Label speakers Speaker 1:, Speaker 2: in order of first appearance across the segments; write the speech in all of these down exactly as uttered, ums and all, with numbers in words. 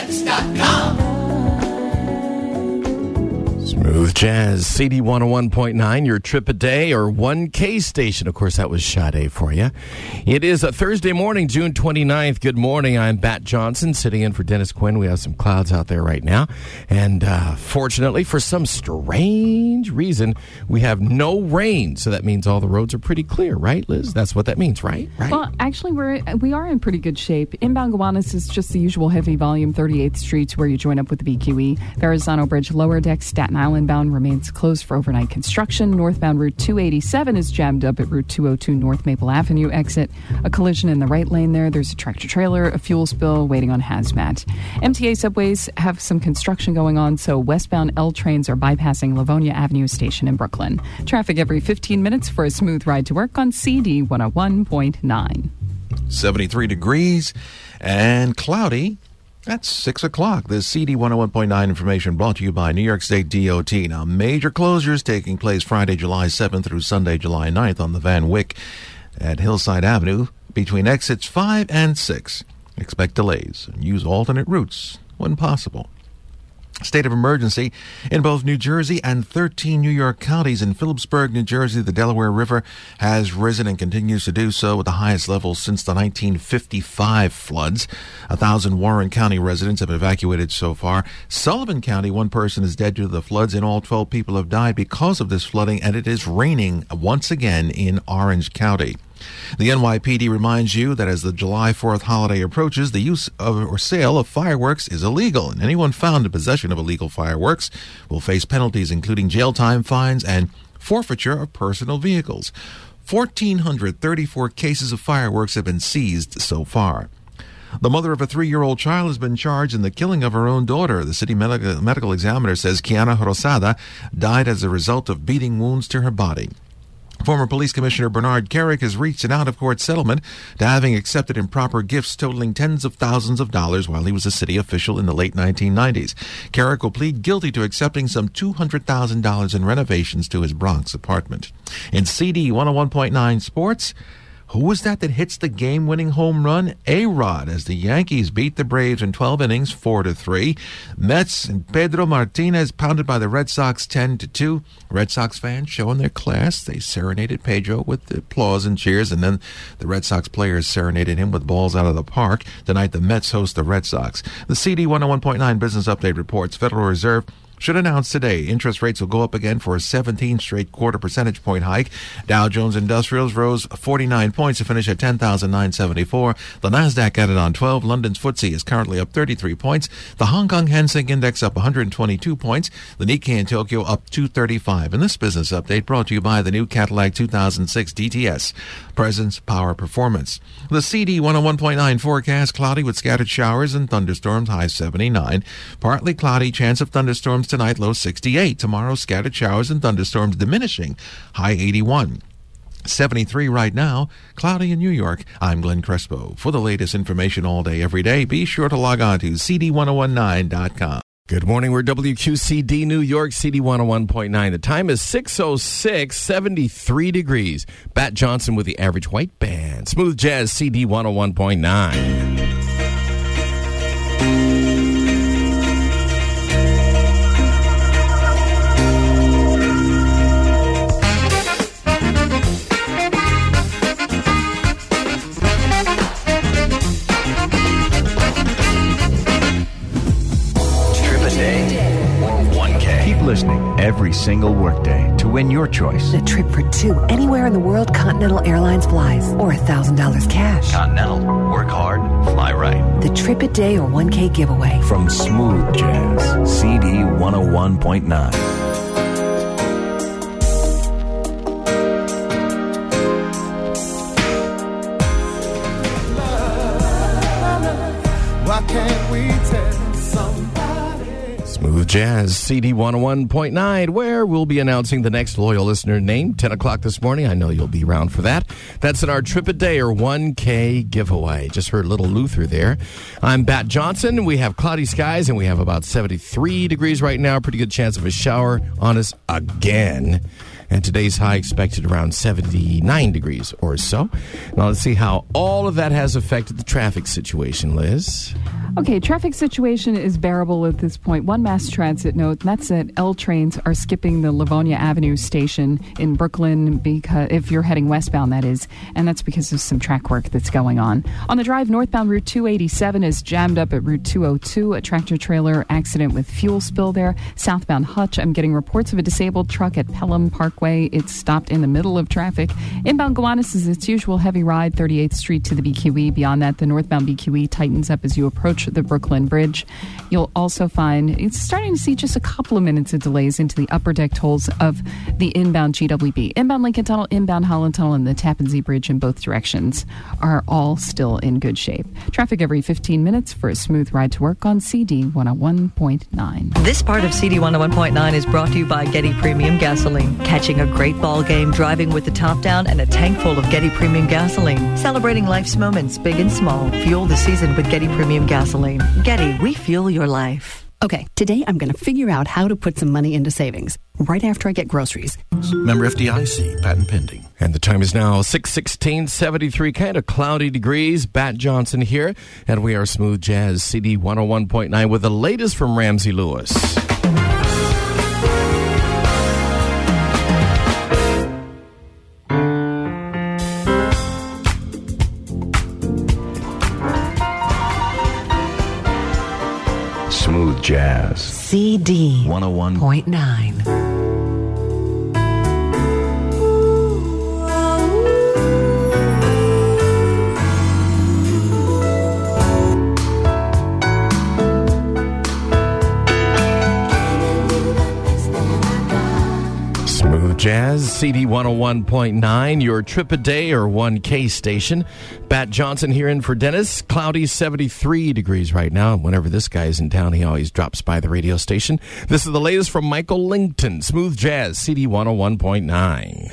Speaker 1: jets dot com.
Speaker 2: Smooth Jazz, C D one oh one point nine, your trip a day or one K station. Of course, that was Sade for you. It is a Thursday morning, June twenty-ninth. Good morning. I'm Bat Johnson, sitting in for Dennis Quinn. We have some clouds out there right now. And uh, fortunately, for some strange reason, we have no rain. So that means all the roads are pretty clear, right, Liz? That's what that means, right? right?
Speaker 3: Well, actually, we're, we are in pretty good shape. Inbound Gowanus is just the usual heavy volume, thirty-eighth Street, where you join up with the B Q E. Verrazano Bridge, Lower Deck, Staten Island bound remains closed for overnight construction. Northbound Route two eighty-seven is jammed up at Route two oh two North Maple Avenue exit. A collision in the right lane there. There's a tractor trailer, a fuel spill, waiting on hazmat. M T A subways have some construction going on, so westbound L trains are bypassing Livonia Avenue Station in Brooklyn. Traffic every fifteen minutes for a smooth ride to work on C D one oh one point nine.
Speaker 4: seventy-three degrees and cloudy. That's six o'clock. The C D one oh one point nine information brought to you by New York State D O T. Now, major closures taking place Friday, July seventh through Sunday, July ninth on the Van Wyck at Hillside Avenue between exits five and six. Expect delays and use alternate routes when possible. State of emergency in both New Jersey and thirteen New York counties. In Phillipsburg, New Jersey, the Delaware River has risen and continues to do so with the highest levels since the nineteen fifty-five floods. A thousand Warren County residents have been evacuated so far. Sullivan County, one person is dead due to the floods. In all, twelve people have died because of this flooding, and it is raining once again in Orange County. The N Y P D reminds you that as the July fourth holiday approaches, the use of or sale of fireworks is illegal, and anyone found in possession of illegal fireworks will face penalties including jail time, fines, and forfeiture of personal vehicles. one thousand four hundred thirty-four cases of fireworks have been seized so far. The mother of a three-year-old child has been charged in the killing of her own daughter. The city medical, medical examiner says Kiana Rosada died as a result of beating wounds to her body. Former Police Commissioner Bernard Carrick has reached an out-of-court settlement to having accepted improper gifts totaling tens of thousands of dollars while he was a city official in the late nineteen nineties. Carrick will plead guilty to accepting some two hundred thousand dollars in renovations to his Bronx apartment. In C D one oh one point nine Sports, who was that that hits the game-winning home run? A-Rod, as the Yankees beat the Braves in twelve innings, four to three. Mets and Pedro Martinez pounded by the Red Sox ten to two. Red Sox fans showing their class. They serenaded Pedro with applause and cheers, and then the Red Sox players serenaded him with balls out of the park. Tonight, the Mets host the Red Sox. The C D one oh one point nine Business Update reports Federal Reserve should announce today interest rates will go up again for a seventeenth straight quarter percentage point hike. Dow Jones Industrials rose forty-nine points to finish at ten thousand nine hundred seventy-four. The Nasdaq added on twelve. London's F T S E is currently up thirty-three points. The Hong Kong Hang Seng Index up one hundred twenty-two points. The Nikkei in Tokyo up two thirty-five. And this business update brought to you by the new Cadillac two thousand six D T S. Presence, power, performance. The C D one oh one point nine forecast: cloudy with scattered showers and thunderstorms, high seventy-nine. Partly cloudy, chance of thunderstorms tonight, low sixty-eight. Tomorrow, scattered showers and thunderstorms diminishing, high eighty-one. seventy-three right now, cloudy in New York. I'm Glenn Crespo. For the latest information all day, every day, be sure to log on to C D ten nineteen dot com.
Speaker 2: Good morning. We're W Q C D New York, C D one oh one point nine. The time is six oh six, seventy-three degrees. Bat Johnson with the Average White Band. Smooth Jazz, C D one oh one point nine.
Speaker 5: Listening every single workday to win your choice.
Speaker 6: A trip for two anywhere in the world Continental Airlines flies, or one thousand dollars cash.
Speaker 5: Continental. Work hard, fly right.
Speaker 6: The trip a day or one K giveaway.
Speaker 5: From Smooth Jazz, C D one oh one point nine.
Speaker 1: Why can't we tell somebody?
Speaker 2: Smooth Jazz, C D one oh one point nine, where we'll be announcing the next loyal listener name, ten o'clock this morning. I know you'll be around for that. That's in our Trip a Day or one K giveaway. Just heard little Luther there. I'm Bat Johnson. We have cloudy skies, and we have about seventy-three degrees right now. Pretty good chance of a shower on us again. And today's high expected around seventy-nine degrees or so. Now let's see how all of that has affected the traffic situation, Liz.
Speaker 3: Okay, traffic situation is bearable at this point. One mass transit note, and that's that L trains are skipping the Livonia Avenue station in Brooklyn, because if you're heading westbound, that is, and that's because of some track work that's going on. On the drive, northbound Route two eighty-seven is jammed up at Route two oh two, a tractor-trailer accident with fuel spill there. Southbound Hutch, I'm getting reports of a disabled truck at Pelham Parkway. It's stopped in the middle of traffic. Inbound Gowanus is its usual heavy ride, thirty-eighth Street to the B Q E. Beyond that, the northbound B Q E tightens up as you approach the Brooklyn Bridge. You'll also find it's starting to see just a couple of minutes of delays into the upper deck tolls of the inbound G W B. Inbound Lincoln Tunnel, inbound Holland Tunnel, and the Tappan Zee Bridge in both directions are all still in good shape. Traffic every fifteen minutes for a smooth ride to work on C D one oh one point nine.
Speaker 7: This part of C D one oh one point nine is brought to you by Getty Premium Gasoline. Catching a great ball game, driving with the top down, and a tank full of Getty Premium Gasoline. Celebrating life's moments, big and small. Fuel the season with Getty Premium Gasoline. Getty, we fuel your life.
Speaker 8: Okay, today I'm going to figure out how to put some money into savings right after I get groceries.
Speaker 9: Member F D I C, patent pending.
Speaker 2: And the time is now six sixteen, seventy-three, kind of cloudy degrees. Bat Johnson here, and we are Smooth Jazz C D one oh one point nine with the latest from Ramsey Lewis.
Speaker 5: Smooth Jazz.
Speaker 6: C D
Speaker 5: one oh one
Speaker 6: point nine.
Speaker 2: Smooth Jazz, C D one oh one point nine, your trip a day or one K station. Bat Johnson here in for Dennis. Cloudy, seventy-three degrees right now. Whenever this guy is in town, he always drops by the radio station. This is the latest from Michael Lington. Smooth Jazz, C D one oh one point nine.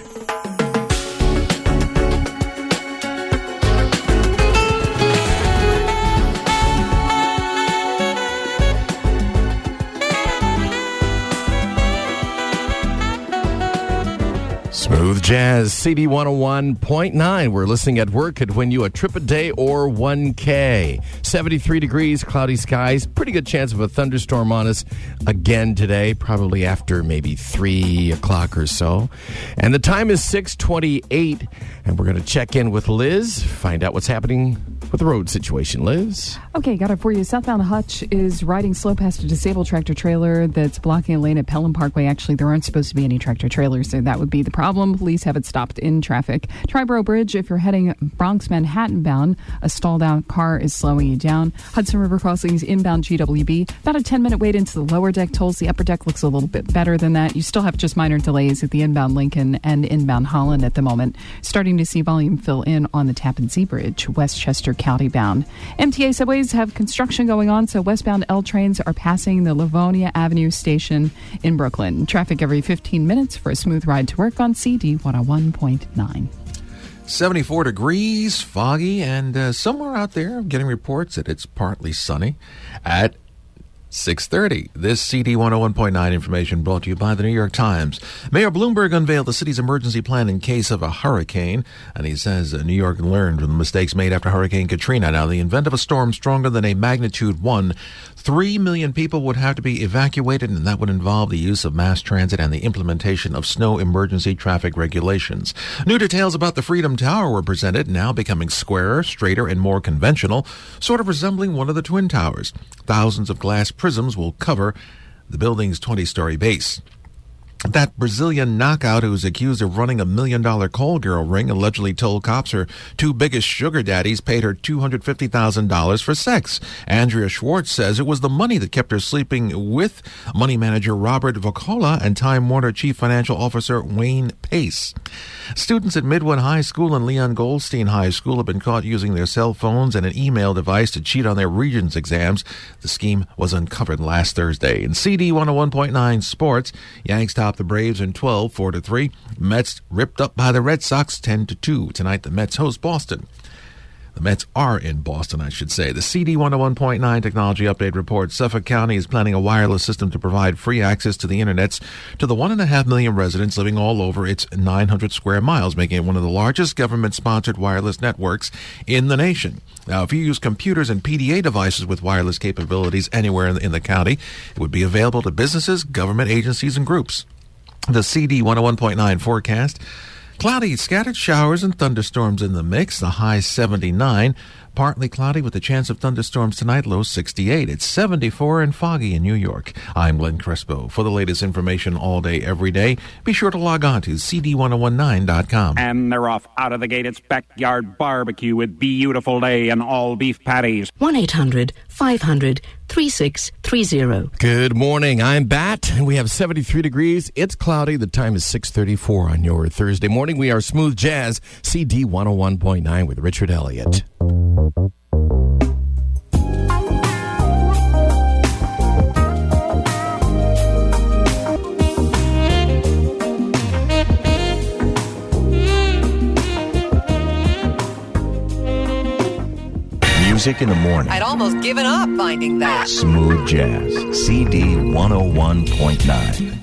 Speaker 2: Smooth Jazz, C D one oh one point nine. We're listening at work. Could win you a trip a day or one K. seventy-three degrees, cloudy skies. Pretty good chance of a thunderstorm on us again today, probably after maybe three o'clock or so. And the time is six twenty-eight, and we're going to check in with Liz, find out what's happening with the road situation. Liz?
Speaker 3: Okay, got it for you. Southbound Hutch is riding slow past a disabled tractor trailer that's blocking a lane at Pelham Parkway. Actually, there aren't supposed to be any tractor trailers, so that would be the problem. Police have it stopped in traffic. Triborough Bridge, if you're heading Bronx Manhattan bound, a stalled out car is slowing you down. Hudson River Crossings inbound G W B, about a ten minute wait into the lower deck tolls. The upper deck looks a little bit better than that. You still have just minor delays at the inbound Lincoln and inbound Holland at the moment. Starting to see volume fill in on the Tappan Zee Bridge, Westchester County bound. M T A subways have construction going on, so westbound L trains are passing the Livonia Avenue station in Brooklyn. Traffic every fifteen minutes for a smooth ride to work on C D one oh one point nine.
Speaker 4: seventy-four degrees, foggy, and uh, somewhere out there I'm getting reports that it's partly sunny at six thirty. This C D one oh one point nine information brought to you by the New York Times. Mayor Bloomberg unveiled the city's emergency plan in case of a hurricane, and he says uh, New York learned from the mistakes made after Hurricane Katrina. Now, in the event of a storm stronger than a magnitude one, three million people would have to be evacuated, and that would involve the use of mass transit and the implementation of snow emergency traffic regulations. New details about the Freedom Tower were presented, now becoming squarer, straighter, and more conventional, sort of resembling one of the Twin Towers. Thousands of glass prisms will cover the building's twenty-story base. That Brazilian knockout who's accused of running a million-dollar call girl ring allegedly told cops her two biggest sugar daddies paid her two hundred fifty thousand dollars for sex. Andrea Schwartz says it was the money that kept her sleeping with money manager Robert Vacola and Time Warner Chief Financial Officer Wayne Pace. Students at Midwood High School and Leon Goldstein High School have been caught using their cell phones and an email device to cheat on their Regents exams. The scheme was uncovered last Thursday. In C D one oh one point nine sports, Yanks top the Braves in twelve, four to three. Mets ripped up by the Red Sox ten to two. Tonight, the Mets host Boston. The Mets are in Boston, I should say. The C D one oh one point nine Technology Update reports Suffolk County is planning a wireless system to provide free access to the internets to the one and a half million residents living all over its nine hundred square miles, making it one of the largest government-sponsored wireless networks in the nation. Now, if you use computers and P D A devices with wireless capabilities anywhere in the, in the county, it would be available to businesses, government agencies, and groups. The C D one oh one point nine forecast: cloudy, scattered showers and thunderstorms in the mix, the high seventy-nine. Partly cloudy with a chance of thunderstorms tonight, low sixty-eight. It's seventy-four and foggy in New York. I'm Glenn Crespo. For the latest information all day, every day, be sure to log on to C D one oh one nine dot com.
Speaker 10: And they're off out of the gate. It's Backyard Barbecue with Beautiful Day and all beef patties.
Speaker 11: one eight hundred five hundred thirty-six thirty.
Speaker 2: Good morning. I'm Bat, and we have seventy-three degrees. It's cloudy. The time is six thirty-four on your Thursday morning. We are Smooth Jazz, C D one oh one point nine with Richard Elliott.
Speaker 5: Music in the morning.
Speaker 12: I'd almost given up finding that.
Speaker 5: Smooth Jazz, C D one oh one point nine.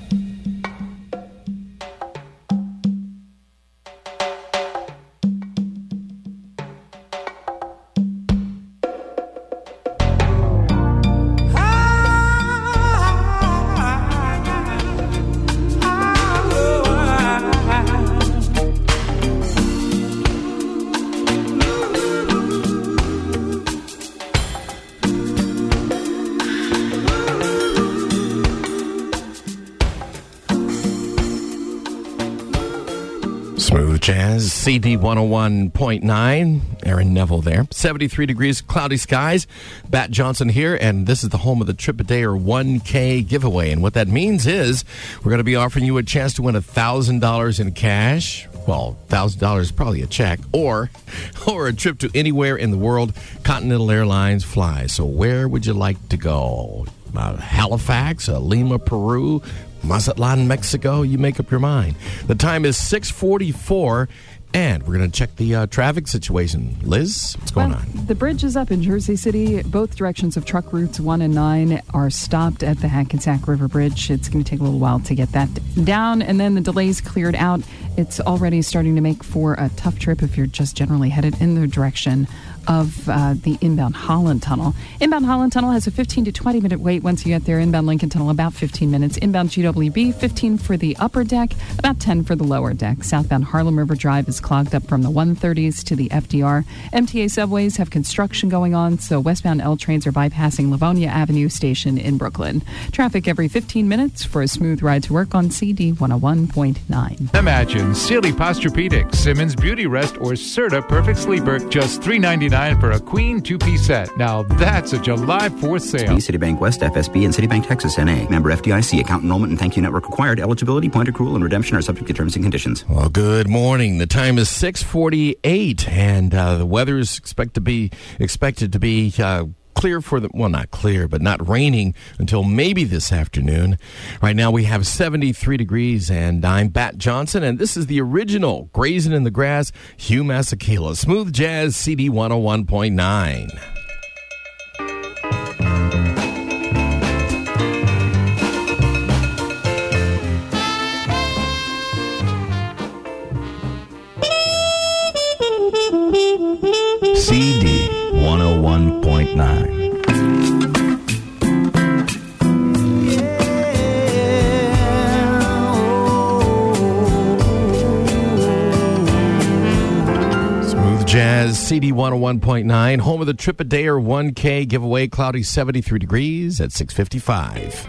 Speaker 2: Smooth Jazz, C D one oh one point nine. Aaron Neville there. seventy-three degrees, cloudy skies. Bat Johnson here, and this is the home of the Trip a Day or one K giveaway. And what that means is we're going to be offering you a chance to win one thousand dollars in cash. Well, one thousand dollars is probably a check, or or a trip to anywhere in the world Continental Airlines flies. So where would you like to go? Uh, Halifax, uh, Lima, Peru, Mazatlan, Mexico? You make up your mind. The time is six forty-four, and we're going to check the uh, traffic situation. Liz, what's going
Speaker 3: well,
Speaker 2: on?
Speaker 3: The bridge is up in Jersey City. Both directions of truck routes one and nine are stopped at the Hackensack River Bridge. It's going to take a little while to get that down, and then the delays cleared out. It's already starting to make for a tough trip if you're just generally headed in the direction of uh, the inbound Holland Tunnel. Inbound Holland Tunnel has a fifteen to twenty minute wait once you get there. Inbound Lincoln Tunnel, about fifteen minutes. Inbound G W B, fifteen for the upper deck, about ten for the lower deck. Southbound Harlem River Drive is clogged up from the one thirties to the F D R. M T A subways have construction going on, so westbound L trains are bypassing Livonia Avenue Station in Brooklyn. Traffic every fifteen minutes for a smooth ride to work on C D one oh one point nine.
Speaker 13: Imagine Sealy Posturepedic, Simmons Beauty Rest, or Serta Perfect Sleeper, just three ninety-nine for a queen two-piece set. Now that's a July fourth sale.
Speaker 14: Citibank West, F S B, and Citibank Texas, N A. Member F D I C. Account enrollment and thank you network required. Eligibility, point accrual, and redemption are subject to terms and conditions.
Speaker 2: Well, good morning. The time is six forty-eight, and uh, the weather is expect to be expected to be uh, clear for the, well, not clear, but not raining until maybe this afternoon. Right now we have seventy-three degrees, and I'm Bat Johnson, and this is the original Grazing in the Grass, Hugh Masekela. Smooth Jazz, C D one oh one point nine.
Speaker 5: C D one oh one point nine.
Speaker 2: Smooth Jazz, C D one oh one point nine, home of the Trip a Day or one K giveaway. Cloudy, seventy-three degrees at six fifty-five.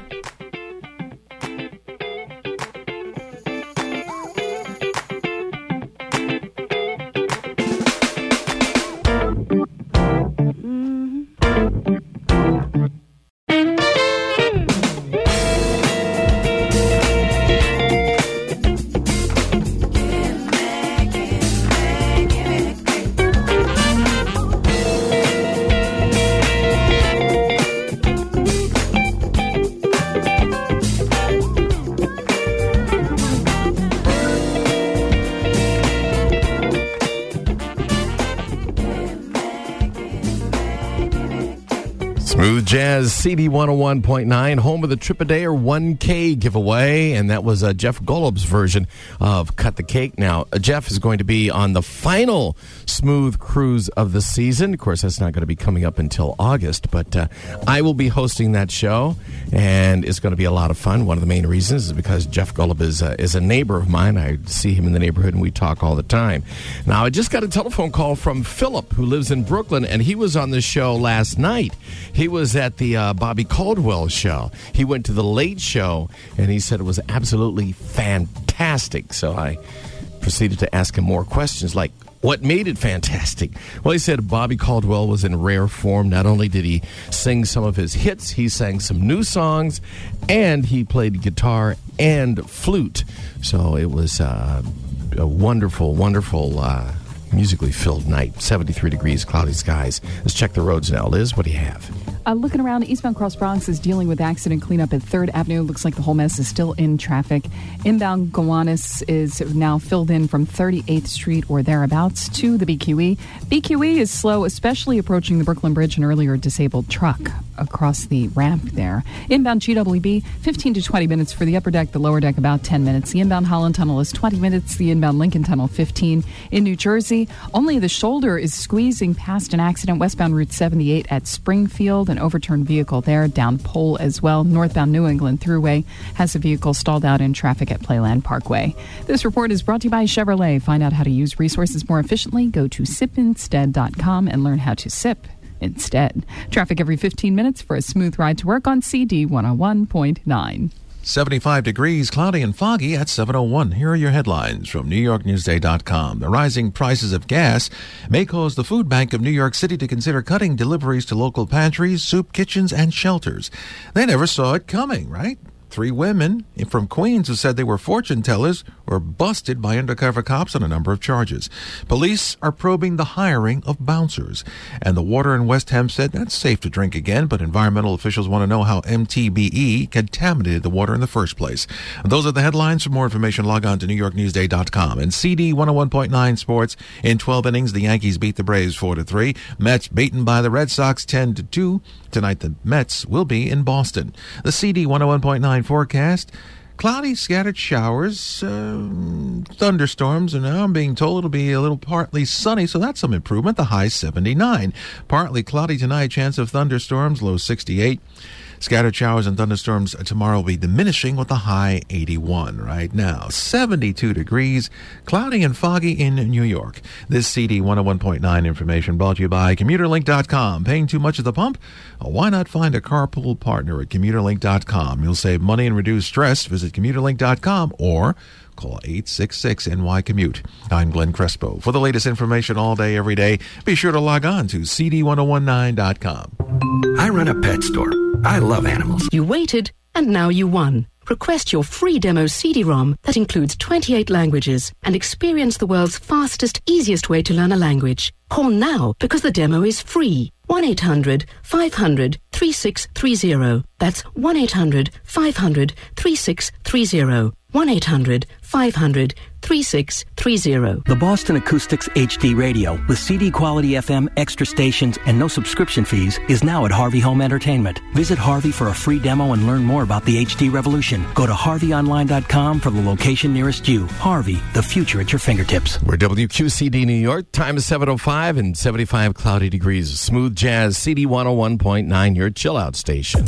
Speaker 2: Jazz C D one oh one point nine, home of the Trip-A-Day or one K giveaway, and that was uh, Jeff Golub's version of Cut the Cake. Now, uh, Jeff is going to be on the final Smooth Cruise of the season. Of course, that's not going to be coming up until August, but uh, I will be hosting that show, and it's going to be a lot of fun. One of the main reasons is because Jeff Golub is, uh, is a neighbor of mine. I see him in the neighborhood, and we talk all the time. Now, I just got a telephone call from Philip, who lives in Brooklyn, and he was on the show last night. He was at the uh, Bobby Caldwell show. He went to the Late Show, and he said it was absolutely fantastic. So I proceeded to ask him more questions, like, what made it fantastic? Well, he said Bobby Caldwell was in rare form. Not only did he sing some of his hits, he sang some new songs, and he played guitar and flute. So it was uh, a wonderful, wonderful uh, musically filled night. seventy-three degrees, cloudy skies. Let's check the roads now. Liz, what do you have?
Speaker 3: Uh, looking around, eastbound Cross Bronx is dealing with accident cleanup at third Avenue. Looks like the whole mess is still in traffic. Inbound Gowanus is now filled in from thirty-eighth Street or thereabouts to the B Q E. B Q E is slow, especially approaching the Brooklyn Bridge, an earlier disabled truck across the ramp there. Inbound G W B, fifteen to twenty minutes for the upper deck, the lower deck about ten minutes. The inbound Holland Tunnel is twenty minutes, the inbound Lincoln Tunnel fifteen. In New Jersey, only the shoulder is squeezing past an accident westbound Route seventy-eight at Springfield. An overturned vehicle there, down pole as well. Northbound New England Thruway has a vehicle stalled out in traffic at Playland Parkway. This report is brought to you by Chevrolet. Find out how to use resources more efficiently. Go to sip instead dot com and learn how to sip instead. Traffic every fifteen minutes for a smooth ride to work on C D one oh one point nine.
Speaker 4: seventy-five degrees, cloudy and foggy at seven oh one. Here are your headlines from New York Newsday dot com. The rising prices of gas may cause the Food Bank of New York City to consider cutting deliveries to local pantries, soup kitchens, and shelters. They never saw it coming, right? Three women from Queens who said they were fortune tellers were busted by undercover cops on a number of charges. Police are probing the hiring of bouncers. And the water in West Hempstead, that's safe to drink again, but environmental officials want to know how M T B E contaminated the water in the first place. Those are the headlines. For more information, log on to New York Newsday dot com. And C D one oh one point nine sports. In twelve innings, the Yankees beat the Braves four to three. Mets beaten by the Red Sox ten to two. Tonight, the Mets will be in Boston. The C D one oh one point nine forecast: cloudy, scattered showers, uh, thunderstorms, and now I'm being told it'll be a little partly sunny, so that's some improvement. The high seventy-nine. Partly cloudy tonight, chance of thunderstorms, low sixty-eight. Scattered showers and thunderstorms tomorrow will be diminishing with the high eighty-one. Right now, seventy-two degrees, cloudy and foggy in New York. This C D one oh one point nine information brought to you by Commuter Link dot com. Paying too much at the pump? Well, why not find a carpool partner at Commuter Link dot com? You'll save money and reduce stress. Visit Commuter Link dot com or call eight six six N Y Commute. I'm Glenn Crespo. For the latest information all day, every day, be sure to log on to C D one oh one nine dot com.
Speaker 15: I run a pet store. I love animals.
Speaker 11: You waited, and now you won. Request your free demo C D ROM that includes twenty-eight languages and experience the world's fastest, easiest way to learn a language. Call now because the demo is free. one eight hundred five hundred thirty-six thirty. That's one eight hundred five hundred thirty-six thirty. one eight hundred five hundred thirty-six thirty.
Speaker 16: The Boston Acoustics H D Radio with C D quality F M, extra stations, and no subscription fees is now at Harvey Home Entertainment. Visit Harvey for a free demo and learn more about the H D revolution. Go to harvey online dot com for the location nearest you. Harvey, the future at your fingertips.
Speaker 2: We're W Q C D New York. Time is seven oh five and seventy-five cloudy degrees. Smooth jazz, C D one oh one point nine, your chill-out station.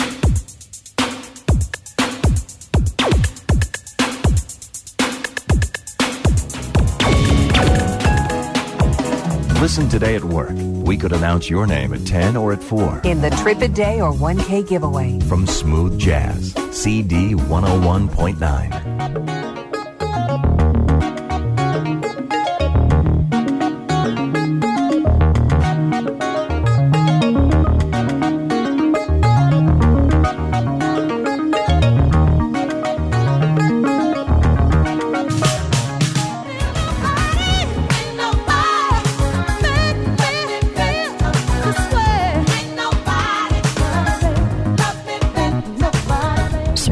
Speaker 5: Listen today at work. We could announce your name at ten or at four.
Speaker 6: In the Trip-A-Day or one K giveaway.
Speaker 5: From Smooth Jazz, C D one oh one point nine.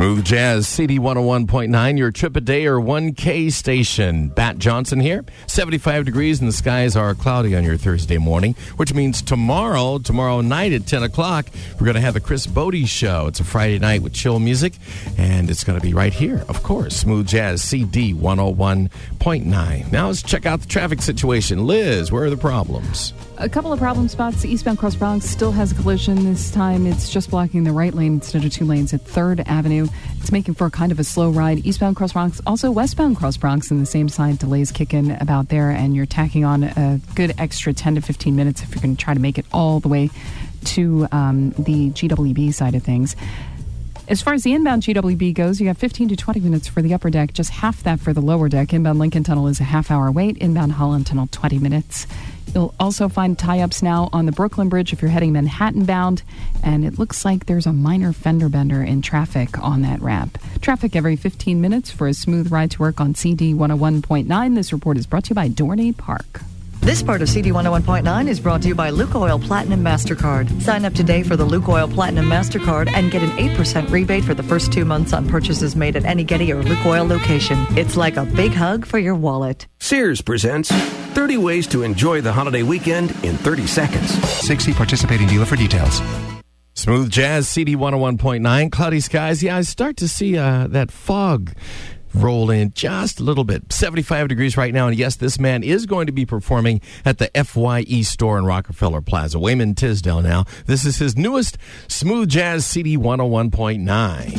Speaker 2: Smooth Jazz, C D one oh one point nine, your trip a day or one K station. Bat Johnson here. seventy-five degrees and the skies are cloudy on your Thursday morning, which means tomorrow, tomorrow night at ten o'clock, we're going to have the Chris Bodie Show. It's a Friday night with chill music, and it's going to be right here, of course. Smooth Jazz, C D one oh one point nine. Now let's check out the traffic situation. Liz, where are the problems?
Speaker 3: A couple of problem spots. Eastbound Cross Bronx still has a collision. This time it's just blocking the right lane instead of two lanes at third Avenue. It's making for kind of a slow ride. Eastbound Cross Bronx, also westbound Cross Bronx in the same side. Delays kick in about there, and you're tacking on a good extra ten to fifteen minutes if you're going to try to make it all the way to um, the G W B side of things. As far as the inbound G W B goes, you have fifteen to twenty minutes for the upper deck, just half that for the lower deck. Inbound Lincoln Tunnel is a half-hour wait. Inbound Holland Tunnel, twenty minutes. You'll also find tie-ups now on the Brooklyn Bridge if you're heading Manhattan bound, and it looks like there's a minor fender bender in traffic on that ramp. Traffic every fifteen minutes for a smooth ride to work on C D one oh one point nine. This report is brought to you by Dorney Park.
Speaker 7: This part of C D one oh one point nine is brought to you by Lukoil Platinum MasterCard. Sign up today for the Lukoil Platinum MasterCard and get an eight percent rebate for the first two months on purchases made at any Getty or Lukoil location. It's like a big hug for your wallet.
Speaker 17: Sears presents thirty ways to enjoy the holiday weekend in thirty seconds.
Speaker 9: sixty participating dealer for details.
Speaker 2: Smooth Jazz, C D one oh one point nine, cloudy skies. Yeah, I start to see uh, that fog roll in just a little bit. seventy-five degrees right now, and yes, this man is going to be performing at the F Y E store in Rockefeller Plaza. Wayman Tisdale now. This is his newest Smooth Jazz C D one oh one point nine.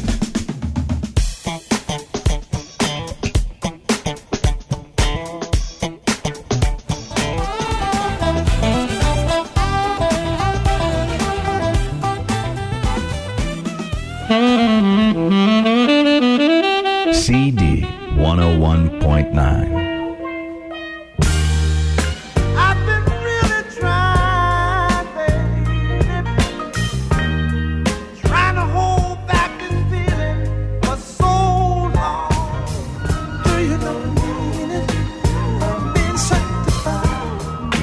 Speaker 5: C D one oh one point nine.
Speaker 1: I've been really trying, baby, trying to hold back this feeling for so long. Do you know the meaning of being sanctified?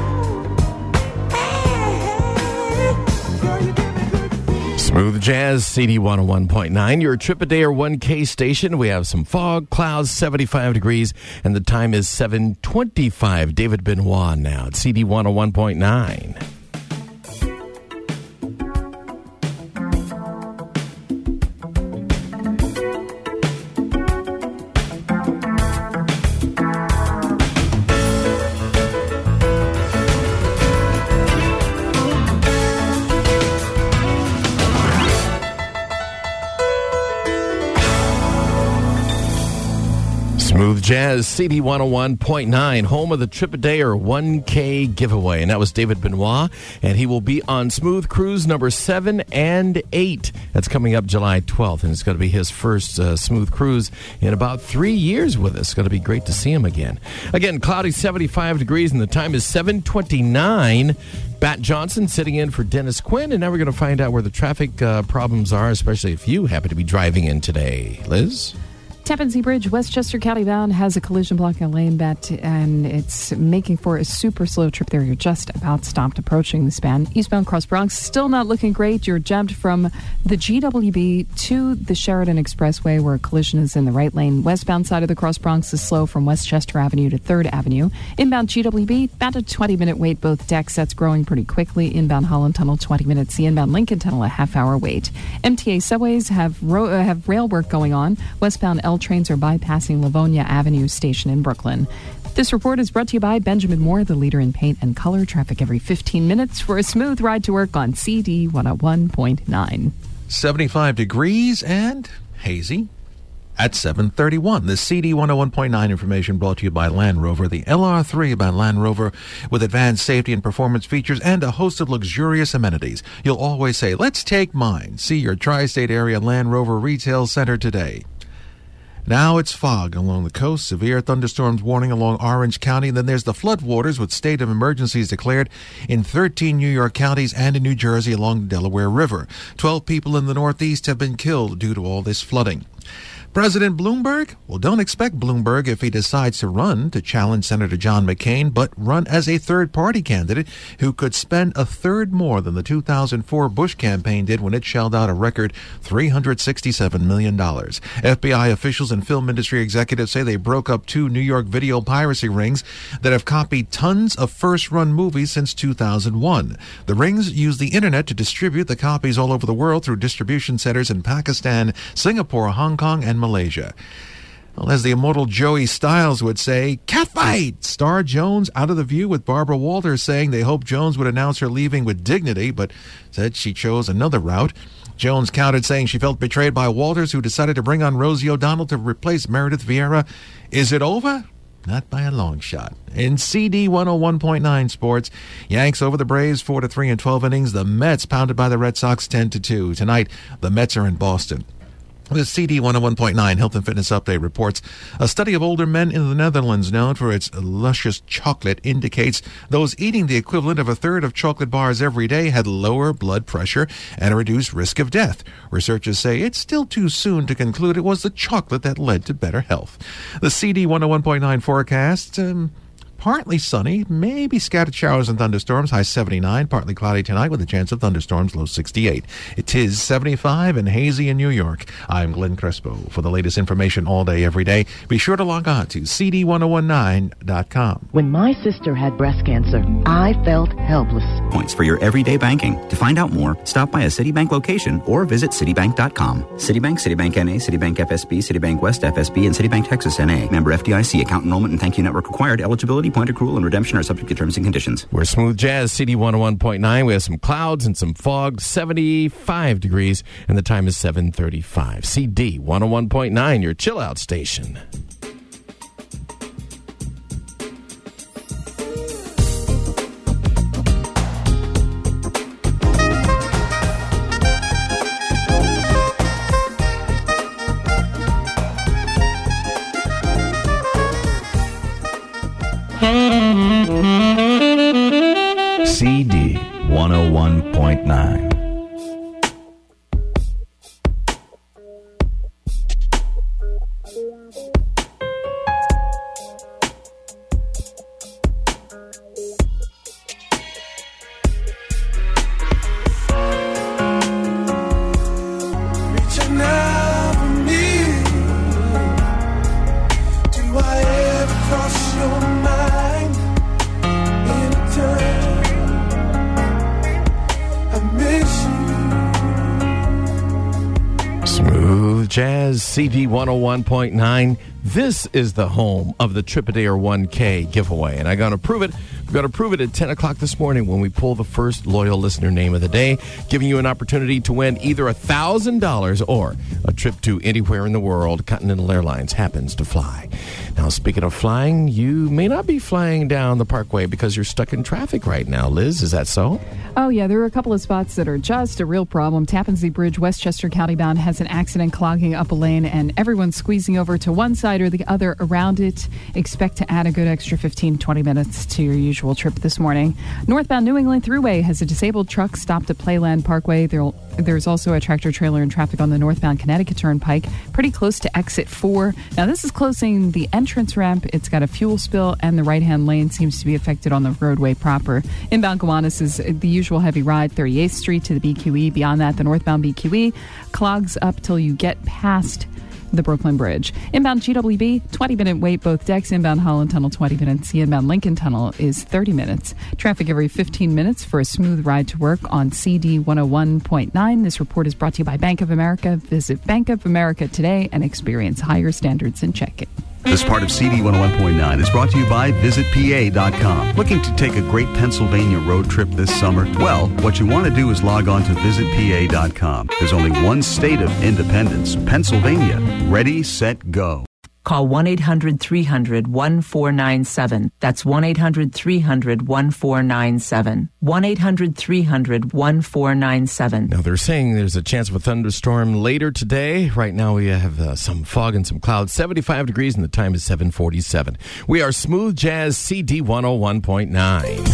Speaker 1: Hey, girl, you give me good feeling.
Speaker 2: Smooth Jazz, C D one oh one point nine, your trip a day or one K station. We have some fog, clouds, seventy-five degrees, and the time is seven twenty-five. David Benoit now at C D one oh one point nine. Smooth Jazz, C D one oh one point nine, home of the Trip a Day or one K giveaway. And that was David Benoit, and he will be on Smooth Cruise number seven and eight. That's coming up July twelfth, and it's going to be his first uh, Smooth Cruise in about three years with us. It's going to be great to see him again. Again, cloudy, seventy-five degrees, and the time is seven twenty-nine. Bat Johnson sitting in for Dennis Quinn, and now we're going to find out where the traffic uh, problems are, especially if you happen to be driving in today. Liz?
Speaker 3: Tappan Zee Bridge, Westchester County bound, has a collision blocking a lane, Bat, and it's making for a super slow trip there. You're just about stopped approaching the span. Eastbound Cross Bronx, still not looking great. You're jammed from the G W B to the Sheridan Expressway, where a collision is in the right lane. Westbound side of the Cross Bronx is slow from Westchester Avenue to third Avenue. Inbound G W B, about a twenty-minute wait, both decks. That's growing pretty quickly. Inbound Holland Tunnel, twenty minutes. The inbound Lincoln Tunnel, a half-hour wait. M T A subways have, ro- uh, have rail work going on. Westbound L trains are bypassing Livonia Avenue Station in Brooklyn. This report is brought to you by Benjamin Moore, the leader in paint and color. Traffic every fifteen minutes for a smooth ride to work on C D one oh one point nine.
Speaker 4: seventy-five degrees and hazy at seven thirty-one. The C D one oh one point nine information brought to you by Land Rover. The L R three by Land Rover, with advanced safety and performance features and a host of luxurious amenities. You'll always say, let's take mine. See your tri-state area Land Rover retail center today. Now it's fog along the coast, severe thunderstorms warning along Orange County, and then there's the floodwaters with state of emergencies declared in thirteen New York counties and in New Jersey along the Delaware River. Twelve people in the Northeast have been killed due to all this flooding. President Bloomberg? Well, don't expect Bloomberg, if he decides to run, to challenge Senator John McCain, but run as a third-party candidate who could spend a third more than the two thousand four Bush campaign did when it shelled out a record three hundred sixty-seven million dollars. F B I officials and film industry executives say they broke up two New York video piracy rings that have copied tons of first-run movies since two thousand one. The rings use the internet to distribute the copies all over the world through distribution centers in Pakistan, Singapore, Hong Kong, and Malaysia. Well, as the immortal Joey Styles would say, catfight! Star Jones out of the view, with Barbara Walters saying they hoped Jones would announce her leaving with dignity, but said she chose another route. Jones countered, saying she felt betrayed by Walters, who decided to bring on Rosie O'Donnell to replace Meredith Vieira. Is it over? Not by a long shot. In C D one oh one point nine sports, Yanks over the Braves four to three in twelve innings. The Mets pounded by the Red Sox ten to two. Tonight, the Mets are in Boston. The C D one oh one point nine Health and Fitness Update reports a study of older men in the Netherlands, known for its luscious chocolate, indicates those eating the equivalent of a third of chocolate bars every day had lower blood pressure and a reduced risk of death. Researchers say it's still too soon to conclude it was the chocolate that led to better health. The C D one oh one point nine forecast... Um, Partly sunny, maybe scattered showers and thunderstorms, high seventy-nine, partly cloudy tonight with a chance of thunderstorms, low sixty-eight. It is seventy-five and hazy in New York. I'm Glenn Crespo. For the latest information all day, every day, be sure to log on to C D ten nineteen dot com.
Speaker 18: When my sister had breast cancer, I felt helpless.
Speaker 14: Points for your everyday banking. To find out more, stop by a Citibank location or visit Citibank dot com. Citibank, Citibank N A, Citibank F S B, Citibank West F S B, and Citibank Texas N A. Member F D I C. Account enrollment and thank you network required. Eligibility, point accrual, and redemption are subject to terms and conditions.
Speaker 2: We're Smooth Jazz, C D one oh one point nine. We have some clouds and some fog, seventy-five degrees, and the time is seven thirty-five. C D one oh one point nine, your chill-out station.
Speaker 5: C D one oh one point nine.
Speaker 1: Reaching out for me. Do I ever cross your mind? Anytime I miss you.
Speaker 2: Smooth Jazz, C D one oh one point nine. This is the home of the Trip A Day or one K giveaway, and I'm going to prove it. We're going to prove it at ten o'clock this morning when we pull the first loyal listener name of the day, giving you an opportunity to win either one thousand dollars or a trip to anywhere in the world Continental Airlines happens to fly. Now, speaking of flying, you may not be flying down the Parkway because you're stuck in traffic right now. Liz, is that so?
Speaker 3: Oh, yeah. There are a couple of spots that are just a real problem. Tappan Zee Bridge, Westchester County bound, has an accident clogging up a lane, and everyone's squeezing over to one side or the other around it. Expect to add a good extra fifteen, twenty minutes to your usual trip this morning. Northbound New England Thruway has a disabled truck stopped at Playland Parkway. There'll, there's also a tractor trailer in traffic on the northbound Connecticut Turnpike, pretty close to exit four. Now, this is closing the entrance ramp. It's got a fuel spill, and the right-hand lane seems to be affected on the roadway proper. Inbound Gowanus is the usual heavy ride, thirty-eighth Street to the B Q E. Beyond that, the northbound B Q E clogs up till you get past the Brooklyn Bridge. Inbound G W B, twenty minute wait, both decks. Inbound Holland Tunnel, twenty minutes. The inbound Lincoln Tunnel is thirty minutes. Traffic every fifteen minutes for a smooth ride to work on C D one oh one point nine. This report is brought to you by Bank of America. Visit Bank of America today and experience higher standards in checking.
Speaker 19: This part of C D one oh one point nine is brought to you by visit P A dot com. Looking to take a great Pennsylvania road trip this summer? Well, what you want to do is log on to visit P A dot com. There's only one state of independence, Pennsylvania. Ready, set, go.
Speaker 20: Call one eight hundred three hundred one four nine seven. That's one eight hundred three hundred one four nine seven. one eight hundred three hundred one four nine seven.
Speaker 2: Now, they're saying there's a chance of a thunderstorm later today. Right now, we have uh, some fog and some clouds, seventy-five degrees, and the time is seven forty-seven. We are Smooth Jazz, C D one oh one point nine.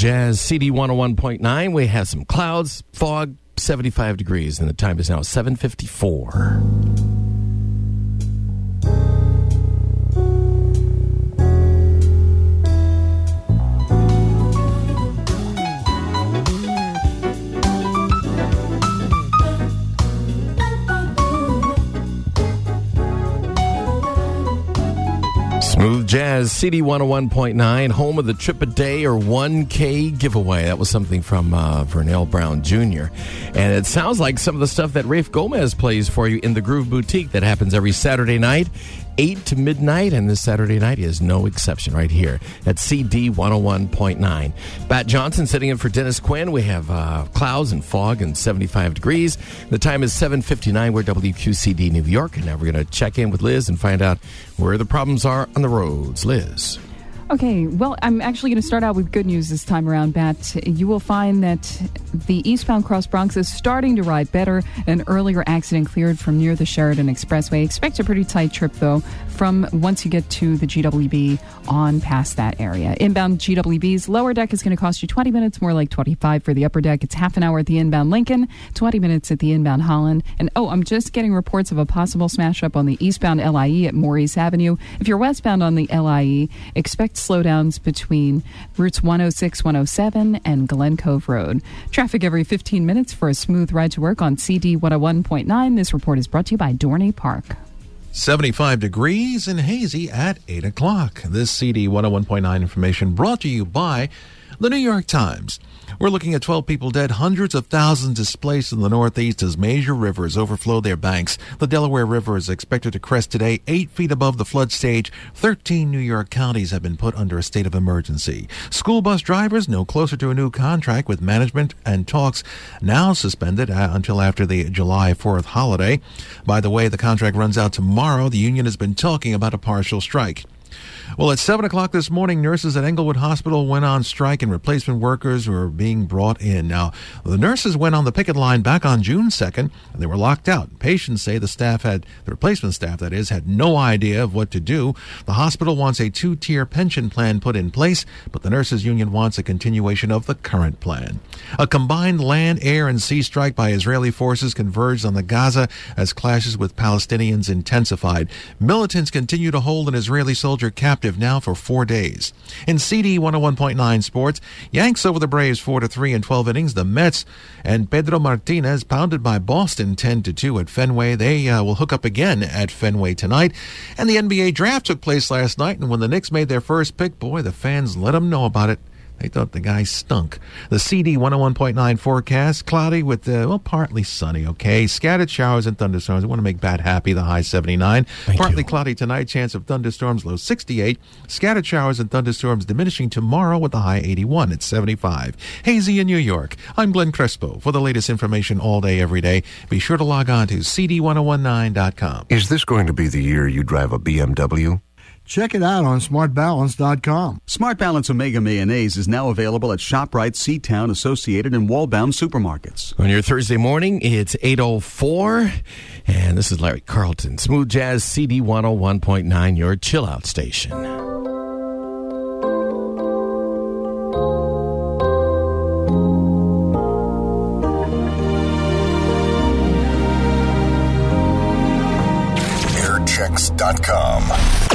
Speaker 2: Jazz, C D one oh one point nine. We have some clouds, fog, seventy-five degrees, and the time is now seven fifty-four. Smooth Jazz, C D one oh one point nine, home of the Trip a Day or one K giveaway. That was something from uh, Vernell Brown Junior And it sounds like some of the stuff that Rafe Gomez plays for you in the Groove Boutique that happens every Saturday night, eight to midnight, and this Saturday night is no exception right here at C D one oh one point nine. Bat Johnson sitting in for Dennis Quinn. We have uh, clouds and fog and seventy-five degrees. The time is seven fifty-nine. We're W Q C D New York, and now we're going to check in with Liz and find out where the problems are on the roads. Liz.
Speaker 3: Okay, well, I'm actually going to start out with good news this time around, Bat. You will find that the eastbound Cross Bronx is starting to ride better. An earlier accident cleared from near the Sheridan Expressway. Expect a pretty tight trip, though, from once you get to the G W B on past that area. Inbound G W B's lower deck is going to cost you twenty minutes, more like twenty-five for the upper deck. It's half an hour at the inbound Lincoln, twenty minutes at the inbound Holland. And, oh, I'm just getting reports of a possible smash-up on the eastbound L I E at Maurice Avenue. If you're westbound on the L I E, expect slowdowns between routes one oh six, one oh seven, and Glen Cove Road. Traffic every fifteen minutes for a smooth ride to work on C D one oh one point nine. This report is brought to you by Dorney Park.
Speaker 4: seventy-five degrees and hazy at eight o'clock. This C D one oh one point nine information brought to you by the New York Times. We're looking at twelve people dead, hundreds of thousands displaced in the Northeast as major rivers overflow their banks. The Delaware River is expected to crest today eight feet above the flood stage. thirteen New York counties have been put under a state of emergency. School bus drivers no closer to a new contract with management, and talks now suspended uh, until after the July fourth holiday. By the way, the contract runs out tomorrow. The union has been talking about a partial strike. Well, at seven o'clock this morning, nurses at Englewood Hospital went on strike, and replacement workers were being brought in. Now, the nurses went on the picket line back on June second, and they were locked out. Patients say the staff had, the replacement staff, that is, had no idea of what to do. The hospital wants a two-tier pension plan put in place, but the nurses union wants a continuation of the current plan. A combined land, air, and sea strike by Israeli forces converged on the Gaza as clashes with Palestinians intensified. Militants continue to hold an Israeli soldier captive now for four days. In C D one oh one point nine sports, Yanks over the Braves four to three in twelve innings. The Mets and Pedro Martinez pounded by Boston ten to two at Fenway. They uh, will hook up again at Fenway tonight. And the N B A draft took place last night, and when the Knicks made their first pick, boy, the fans let them know about it. They thought the guy stunk. The C D one oh one point nine forecast, cloudy with, uh, well, partly sunny, okay? Scattered showers and thunderstorms. I want to make Bat happy, the high seventy-nine.
Speaker 2: Thank
Speaker 4: partly
Speaker 2: you.
Speaker 4: cloudy tonight, chance of thunderstorms, low sixty-eight. Scattered showers and thunderstorms diminishing tomorrow with the high eighty-one at seventy-five. Hazy in New York. I'm Glenn Crespo. For the latest information all day, every day, be sure to log on to C D ten nineteen dot com.
Speaker 21: Is this going to be the year you drive a B M W?
Speaker 22: Check it out on smart balance dot com.
Speaker 19: Smart Balance Omega Mayonnaise is now available at ShopRite, C-Town, Associated, and Wallbound supermarkets.
Speaker 2: On your Thursday morning, it's eight oh four, and this is Larry Carlton. Smooth Jazz, C D one oh one point nine, your chill-out station.
Speaker 23: airchecks dot com.